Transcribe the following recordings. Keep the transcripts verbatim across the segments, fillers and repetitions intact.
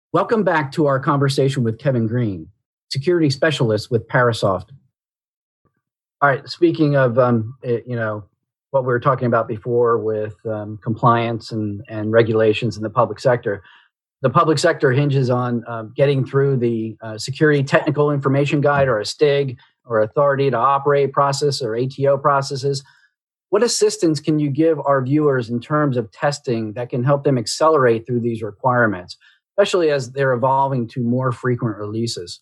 Welcome back to our conversation with Kevin Green, security specialist with Parasoft. All right, speaking of, um, it, you know, what we were talking about before with um, compliance and, and regulations in the public sector, the public sector hinges on uh, getting through the uh, Security Technical Information Guide, or a STIG, or Authority to Operate process, or A T O processes. What assistance can you give our viewers in terms of testing that can help them accelerate through these requirements, especially as they're evolving to more frequent releases?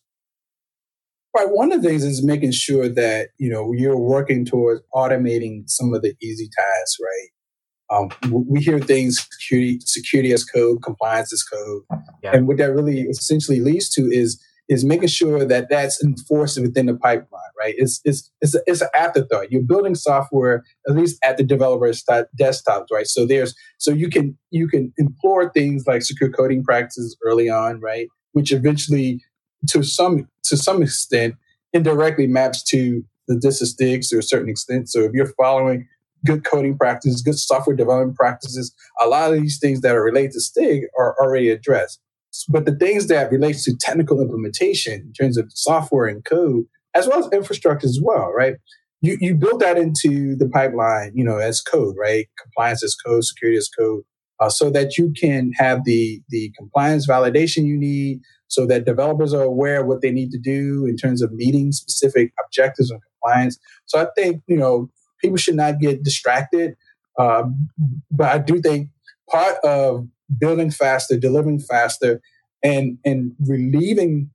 Right. One of the things is making sure that, you know, you're working towards automating some of the easy tasks, right? Um, we hear things, security, security as code, compliance as code. Yeah. And what that really essentially leads to is is making sure that that's enforced within the pipeline, right? It's it's it's, a, it's an afterthought. You're building software, at least at the developer's desktops, right? So there's so you can you can implore things like secure coding practices early on, right? Which eventually, to some to some extent, indirectly maps to the D I S A STIGs to a certain extent. So if you're following good coding practices, good software development practices, a lot of these things that are related to STIG are already addressed. But the things that relates to technical implementation in terms of software and code, as well as infrastructure as well, right? You you build that into the pipeline, you know, as code, right? Compliance as code, security as code, uh, so that you can have the the compliance validation you need, so that developers are aware of what they need to do in terms of meeting specific objectives and compliance. So I think, you know, people should not get distracted. Um, but I do think part of building faster, delivering faster, and and relieving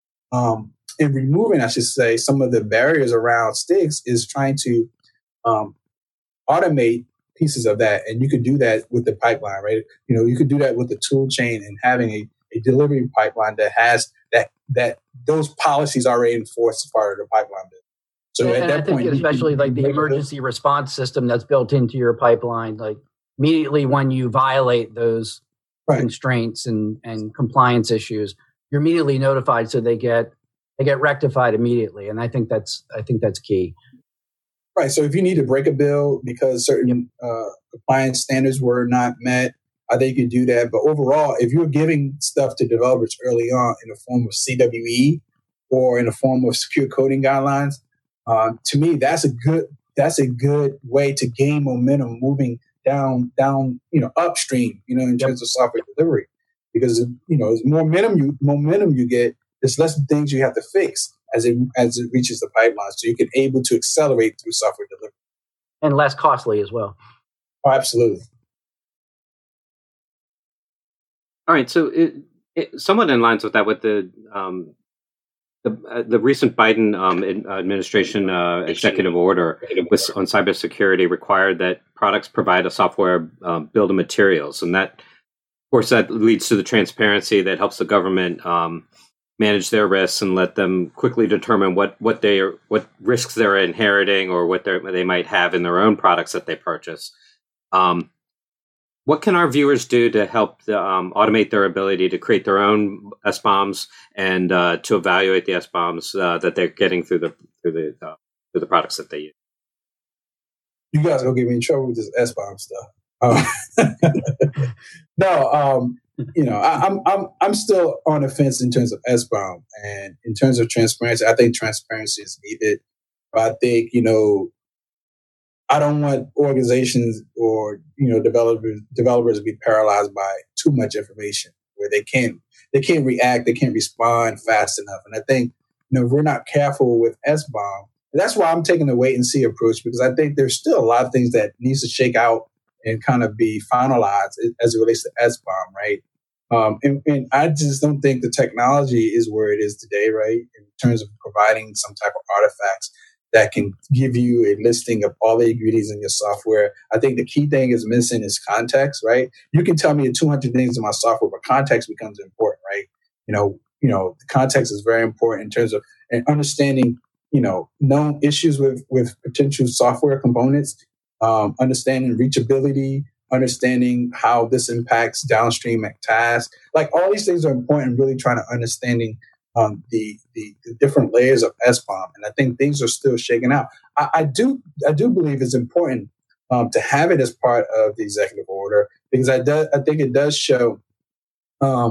um, and removing, I should say, some of the barriers around STIGs is trying to um, automate pieces of that. And you could do that with the pipeline, right? You know, you could do that with the tool chain and having a, a delivery pipeline that has that that those policies already enforced as part of the pipeline. So and at that I think point, especially you, like the emergency response system that's built into your pipeline, like immediately when you violate those right. constraints and, and compliance issues, you're immediately notified, so they get they get rectified immediately. And I think that's I think that's key. Right. So if you need to break a bill because certain uh, compliance standards were not met, I think you can do that. But overall, if you're giving stuff to developers early on in the form of C W E or in the form of secure coding guidelines, uh, to me, that's a good that's a good way to gain momentum moving down down you know upstream, you know, in terms of software delivery, because you know, as more momentum you momentum you get, there's less things you have to fix as it as it reaches the pipeline, so you can able to accelerate through software delivery, and less costly as well. Oh, absolutely. All right, so it, it, somewhat in lines with that, with the um, the, uh, the recent Biden um, administration uh, executive order with, on cybersecurity required that products provide a software um, bill of materials, and that, of course, that leads to the transparency that helps the government um, manage their risks and let them quickly determine what what they are, what risks they're inheriting or what they they might have in their own products that they purchase. Um, What can our viewers do to help the, um, automate their ability to create their own S BOMs and uh, to evaluate the S BOMs uh, that they're getting through the through the uh, through the products that they use? You guys are gonna get me in trouble with this S BOM stuff. Uh, no, um, you know, I, I'm I'm I'm still on the fence in terms of S BOM, and in terms of transparency, I think transparency is needed. But I think, you know, I don't want organizations or, you know, developers developers to be paralyzed by too much information where they can't they can't react, they can't respond fast enough. And I think, you know, if we're not careful with S BOM, that's why I'm taking the wait and see approach, because I think there's still a lot of things that needs to shake out and kind of be finalized as it relates to S BOM, right? Um, and, and I just don't think the technology is where it is today, right? In terms of providing some type of artifacts that can give you a listing of all the ingredients in your software. I think the key thing is missing is context, right? You can tell me two hundred things in my software, but context becomes important, right? You know, you know, the context is very important in terms of and understanding, you know, known issues with, with potential software components, um, understanding reachability, understanding how this impacts downstream tasks. Like all these things are important, really trying to understanding Um, the, the the different layers of S BOM, and I think things are still shaking out. I, I do I do believe it's important um, to have it as part of the executive order, because I do, I think it does show um,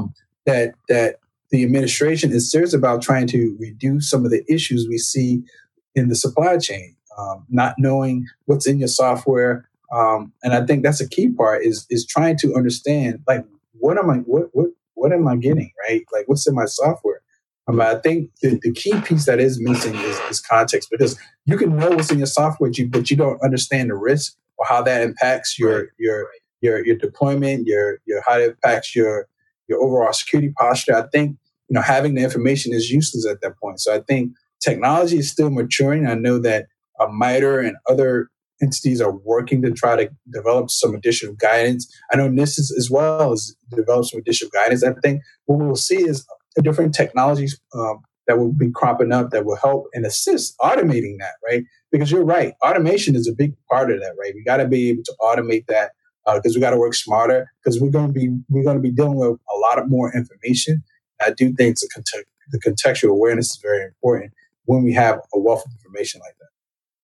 that that the administration is serious about trying to reduce some of the issues we see in the supply chain, um, not knowing what's in your software. Um, and I think that's a key part is is trying to understand, like, what am I what what what am I getting, right? Like, what's in my software? Um, I think the, the key piece that is missing is, is context, because you can know what's in your software, but you don't understand the risk or how that impacts your right. your your your deployment, your your how it impacts your your overall security posture. I think, you know, having the information is useless at that point. So I think technology is still maturing. I know that uh, MITRE and other entities are working to try to develop some additional guidance. I know NIST is, as well as develop some additional guidance. I think what we'll see is different technologies um, that will be cropping up that will help and assist automating that, right? Because you're right, automation is a big part of that, right? We got to be able to automate that because uh, we got to work smarter, because we're going to be we're going to be dealing with a lot of more information. I do think the, context, the contextual awareness is very important when we have a wealth of information like that.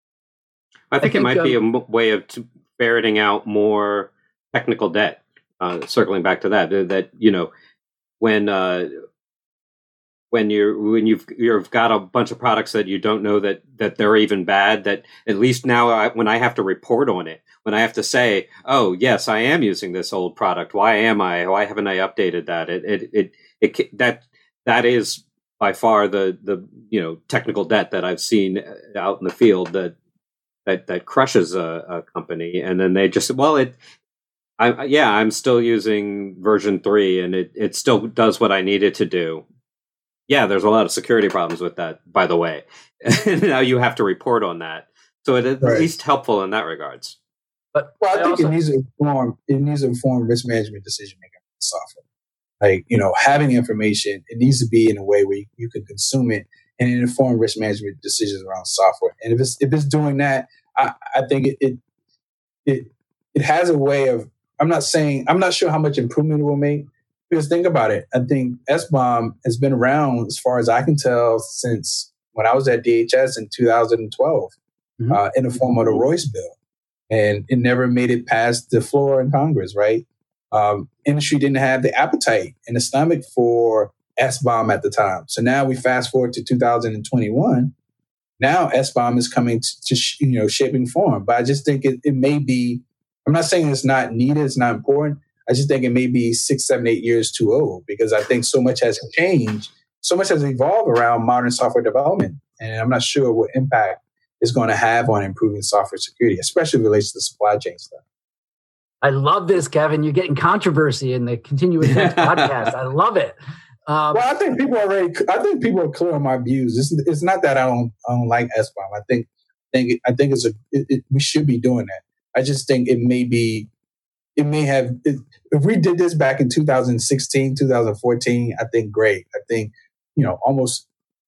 I think, I think it might um, be a m- way of t- ferreting out more technical debt. Uh, circling back to that, that you know, when uh, when you're when you've you've got a bunch of products that you don't know that that they're even bad, that at least now I, when I have to report on it, when I have to say, oh yes, I am using this old product. Why am I? Why haven't I updated that? It it it, it that that is by far the the you know technical debt that I've seen out in the field that that that crushes a, a company, and then they just well it. I, yeah, I'm still using version three, and it, it still does what I need it to do. Yeah, there's a lot of security problems with that, by the way. Now you have to report on that. So it is right. At least helpful in that regards. But well, I, I think also, it needs to inform it needs to inform risk management decision making software. Like, you know, having information, it needs to be in a way where you, you can consume it and inform risk management decisions around software. And if it's if it's doing that, I, I think it, it it it has a way of. I'm not saying, I'm not sure how much improvement it will make, because think about it. I think S B O M has been around, as far as I can tell, since when I was at D H S in two thousand twelve, mm-hmm. uh, in the form of the Royce bill. And it never made it past the floor in Congress, right? Um, industry didn't have the appetite and the stomach for S B O M at the time. So now we fast forward to two thousand twenty-one. Now S B O M is coming to, to you know, shaping form. But I just think it, it may be, I'm not saying it's not needed, it's not important. I just think it may be six, seven, eight years too old, because I think so much has changed, so much has evolved around modern software development. And I'm not sure what impact it's going to have on improving software security, especially related to the supply chain stuff. I love this, Kevin. You're getting controversy in the Continuous Next podcast. I love it. Um, well, I think people are already, I think people are clear on my views. It's, it's not that I don't, I don't like S B O M. I think, think, I think it's a, it, it, we should be doing that. I just think it may be, it may have, it, if we did this back in two thousand sixteen, two thousand fourteen, I think great. I think, you know, almost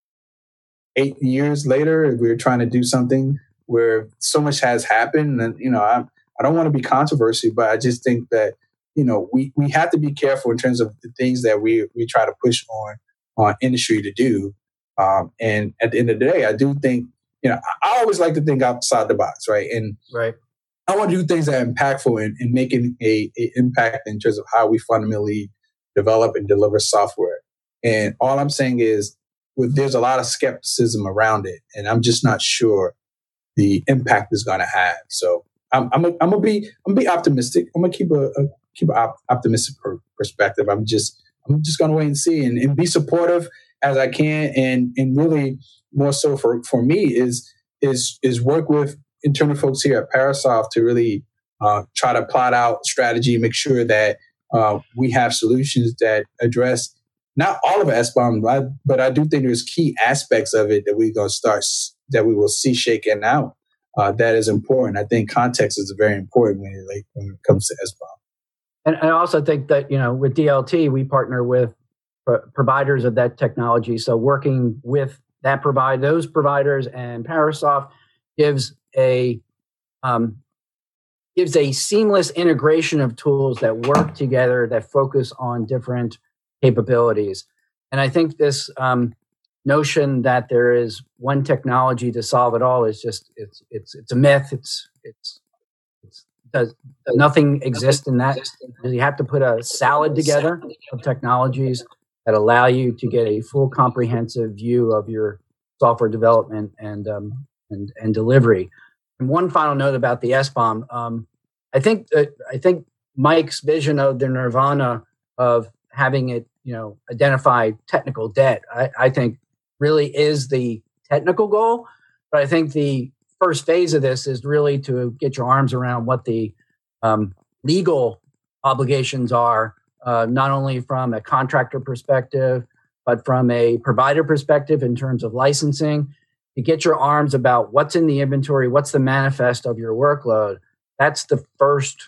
eight years later, we're trying to do something where so much has happened. And, you know, I, I don't want to be controversial, but I just think that, you know, we, we have to be careful in terms of the things that we, we try to push on, on industry to do. Um, and at the end of the day, I do think, you know, I always like to think outside the box, right? And, right. I want to do things that are impactful and, and making a, a impact in terms of how we fundamentally develop and deliver software. And all I'm saying is, with, there's a lot of skepticism around it, and I'm just not sure the impact is going to have. So I'm I'm a, I'm gonna be I'm gonna be optimistic. I'm gonna keep a, a keep an op- optimistic per- perspective. I'm just I'm just going to wait and see and, and be supportive as I can, and and really more so for for me is is is work with internal folks here at Parasoft to really uh, try to plot out strategy, make sure that uh, we have solutions that address not all of S B O M, right? But I do think there's key aspects of it that we're going to start, that we will see shaken out. Uh, that is important. I think context is very important when it, when it comes to S B O And M. I also think that, you know, with D L T, we partner with pro- providers of that technology. So working with that provide those providers and Parasoft gives a um, gives a seamless integration of tools that work together, that focus on different capabilities. And I think this um, notion that there is one technology to solve it all is just it's it's it's a myth. It's it's, it's does nothing exists in that. You have to put a salad together of technologies that allow you to get a full comprehensive view of your software development and um, and, and delivery. And one final note about the S BOM. Um, I think that, I think Mike's vision of the nirvana of having it, you know, identify technical debt, I, I think really is the technical goal. But I think the first phase of this is really to get your arms around what the um, legal obligations are, uh, not only from a contractor perspective, but from a provider perspective in terms of licensing, to get your arms about what's in the inventory, what's the manifest of your workload. That's the first,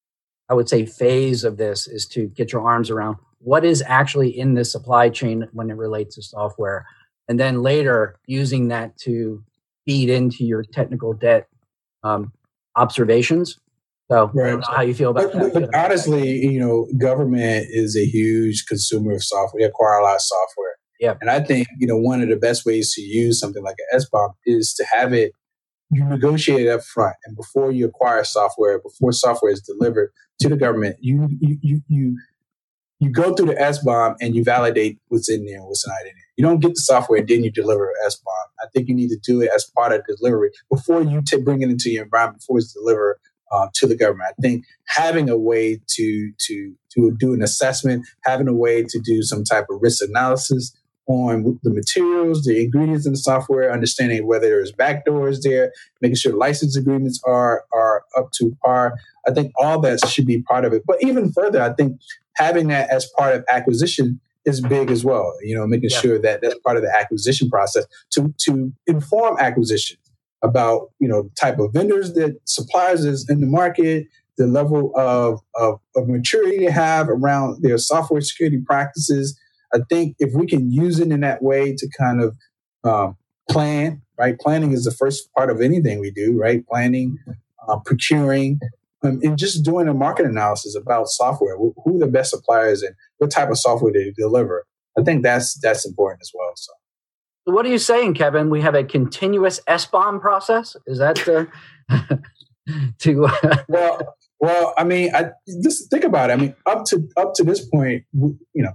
I would say, phase of this, is to get your arms around what is actually in the supply chain when it relates to software. And then later using that to feed into your technical debt um, observations. So right. I don't know how you feel about but, that. But honestly, you know, government is a huge consumer of software. They acquire a lot of software. Yeah. And I think, you know, one of the best ways to use something like an S BOM is to have it, you negotiate it up front. And before you acquire software, before software is delivered to the government, you you you you, you go through the S BOM and you validate what's in there and what's not in it. You don't get the software and then you deliver an S BOM. I think you need to do it as part of the delivery before you t- bring it into your environment, before it's delivered uh, to the government. I think having a way to to to do an assessment, having a way to do some type of risk analysis on the materials, the ingredients in the software, understanding whether there's backdoors there, making sure license agreements are are up to par. I think all that should be part of it. But even further, I think having that as part of acquisition is big as well. You know, making yeah. sure that that's part of the acquisition process to to inform acquisitions about, you know, the type of vendors that suppliers is in the market, the level of, of, of maturity they have around their software security practices. I think if we can use it in that way to kind of um, plan, right? Planning is the first part of anything we do, right? Planning, uh, procuring, um, and just doing a market analysis about software. Who, who are the best suppliers and what type of software they deliver? I think that's that's important as well. So, so what are you saying, Kevin? We have a continuous S BOM process? Is that uh, to? Uh, well, well, I mean, I just think about it. I mean, up to up to this point, you know.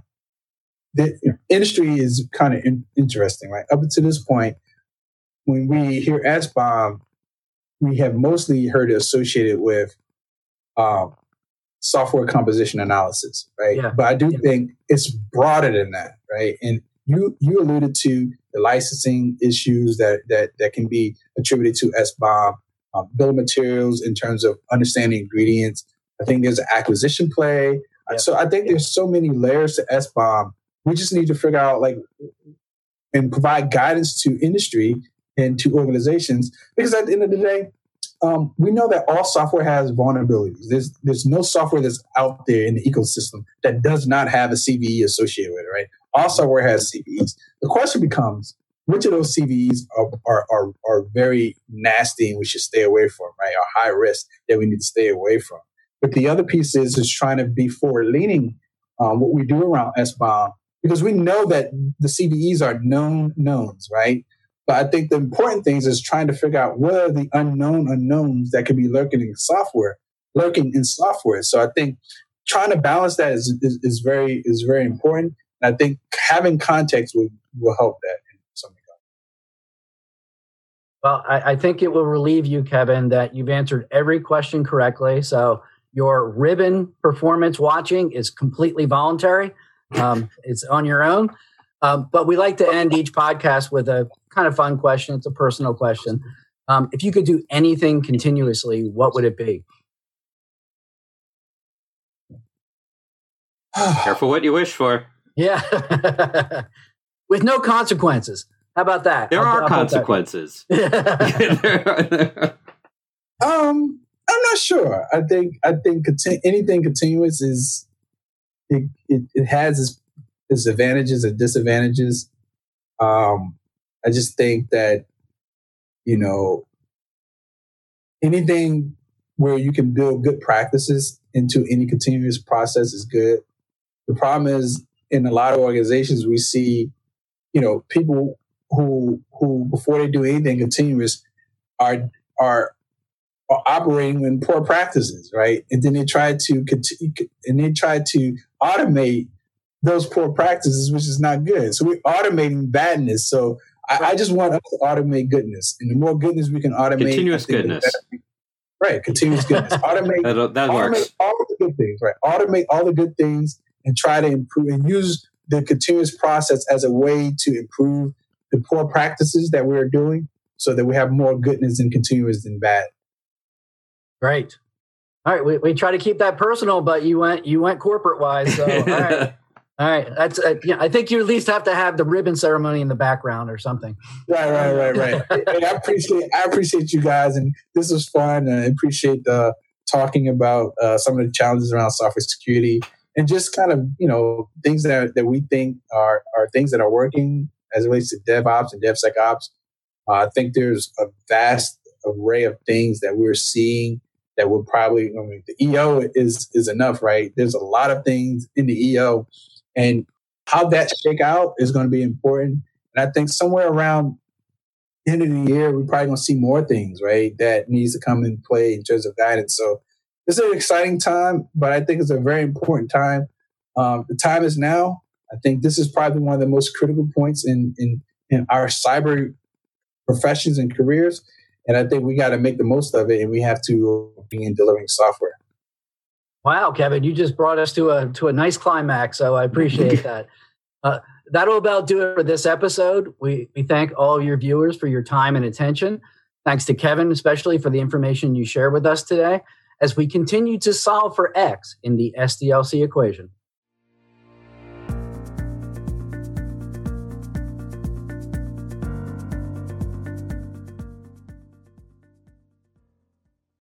The industry is kind of in, interesting, right? Up to this point, when we hear S BOM, we have mostly heard it associated with um, software composition analysis, right? Yeah. But I do yeah. think it's broader than that, right? And you you alluded to the licensing issues that that that can be attributed to S BOM, um, bill of materials in terms of understanding ingredients. I think there's an acquisition play. Yeah. So I think there's so many layers to S BOM. We just need to figure out, like, and provide guidance to industry and to organizations, because at the end of the day, um, we know that all software has vulnerabilities. There's there's no software that's out there in the ecosystem that does not have a C V E associated with it, right? All software has C V Es. The question becomes, which of those C V Es are are are, are very nasty and we should stay away from, right? Are high risk that we need to stay away from. But the other piece is is trying to be forward leaning um, what we do around S BOM. Because we know that the C V Es are known knowns, right? But I think the important things is trying to figure out what are the unknown unknowns that could be lurking in software, lurking in software. So I think trying to balance that is is, is very is very important. And I think having context will, will help that in some regard. Well, I, I think it will relieve you, Kevin, that you've answered every question correctly. So your ribbon performance watching is completely voluntary. Um, it's on your own. Um, but we like to end each podcast with a kind of fun question. It's a personal question. Um, if you could do anything continuously, what would it be? Careful what you wish for. Yeah. With no consequences. How about that? There I'll, are I'll consequences. um, I'm not sure. I think I think conti- anything continuous is It, it it has its, its advantages and disadvantages. Um, I just think that, you know, anything where you can build good practices into any continuous process is good. The problem is, in a lot of organizations, we see, you know, people who who before they do anything continuous are are are operating in poor practices, right? And then they try to continue, and they try to automate those poor practices, which is not good. So we're automating badness. So I, I just want us to automate goodness. And the more goodness we can automate. Continuous goodness. Right. Continuous goodness. Automate, that, that automate works. all the good things, right? Automate all the good things and try to improve and use the continuous process as a way to improve the poor practices that we're doing so that we have more goodness and continuous than bad. Great. All right. We, we try to keep that personal, but you went, you went corporate wise. So, all right. All right. That's, uh, yeah, I think you at least have to have the ribbon ceremony in the background or something. Right, right, right, right. And I appreciate, I appreciate you guys. And this was fun. And I appreciate uh, talking about uh, some of the challenges around software security and just kind of, you know, things that, that we think are, are things that are working as it relates to DevOps and DevSecOps. Uh, I think there's a vast array of things that we're seeing that will probably, I mean, the E O is, is enough, right? There's a lot of things in the E O. And how that shake out is going to be important. And I think somewhere around the end of the year, we're probably going to see more things, right, that needs to come in play in terms of guidance. So this is an exciting time, but I think it's a very important time. Um, the time is now. I think this is probably one of the most critical points in, in, in our cyber professions and careers. And I think we got to make the most of it, and we have to be in delivering software. Wow, Kevin, you just brought us to a to a nice climax, so I appreciate that. Uh, that'll about do it for this episode. We we thank all your viewers for your time and attention. Thanks to Kevin, especially for the information you shared with us today as we continue to solve for X in the S D L C equation.